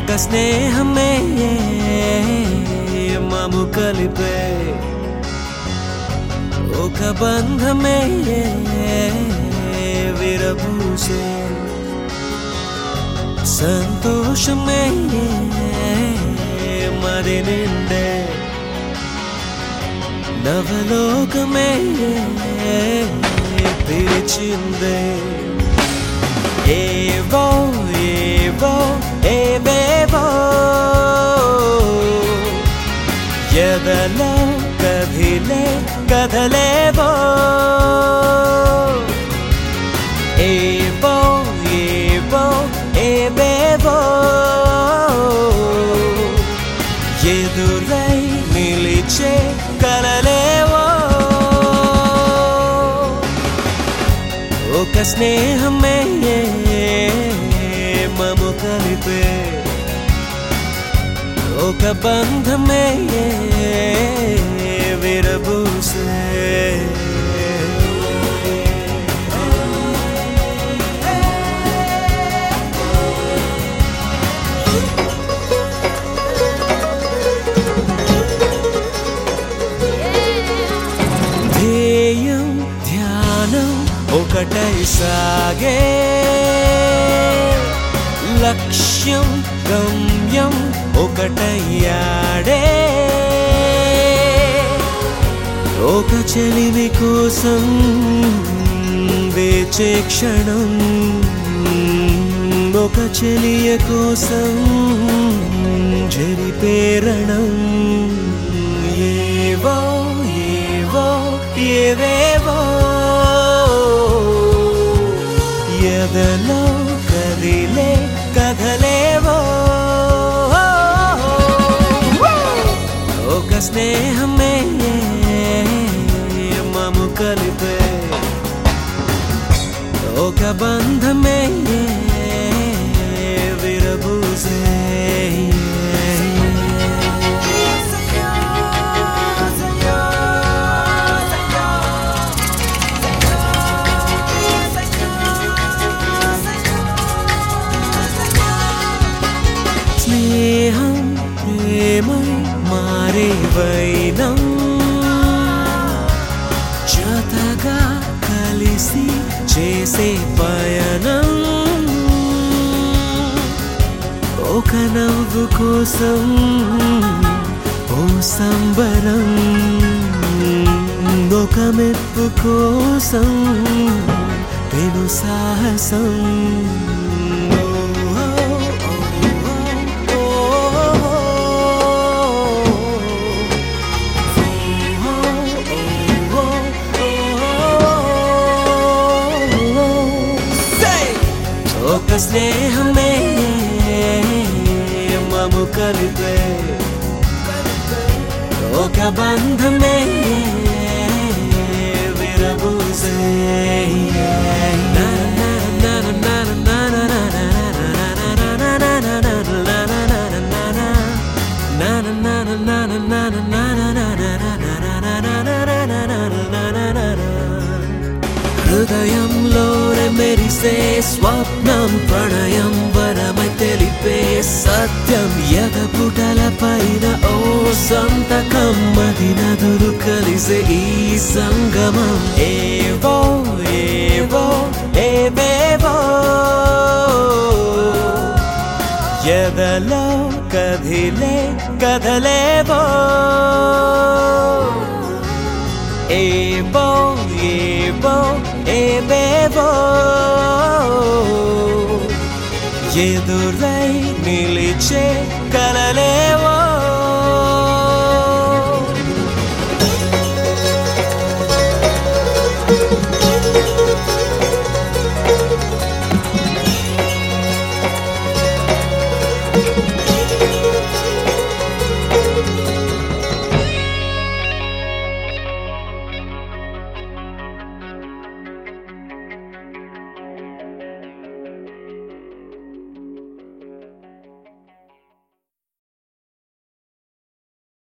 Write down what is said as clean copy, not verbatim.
ఒక స్నేహమే మము కలిపే ఒక బంధమే విరబూసే సంతోషమే మరి నిండే నవలోకమే పిలిచిందే ఏవో ఏవో ఏవేవో ఎదలో కదిలే కదలేవో ఏవో ఏవో ఏవేవో ఎదురై నిలిచే కలలేవో ఒక స్నేహమే మము కలిపే ఒక బంధమే విరబూసే ధ్యేయం ధ్యానం ఒకటై సాగే లక్ష్యం గమ్యం ఒకటయ్యాడే ఒక చెలిమి కోసం వేచే క్షణం ఒక చెలియ కోసం జరిపేరణం ఏవో ఏవో ఏవేవో ఎదలో కదిలే కదలేవో ఒక స్నేహమే మము కలిపే ఒక బంధమే విరబూసే స్నేహం ప్రేమై మారే వైనం జతగా కలిసి చేసే పయనం ఒక నవ్వు కోసం ఓ సంబరం ఒక మెప్పు కోసం పెను సాహసం ఒక స్నేహమే మము కలిపే ఒక బంధమే విరబూసే హృదయంలోనే మెరిసే స్వప్నం ప్రణయం వరమై తెలిపే సత్యం ఎదపుటల పైన ఓ సంతకం మది నదులు కలిసే ఈ సంగమం ఏవో ఏవో ఏవేవో ఎదలో కదిలే కదలేవో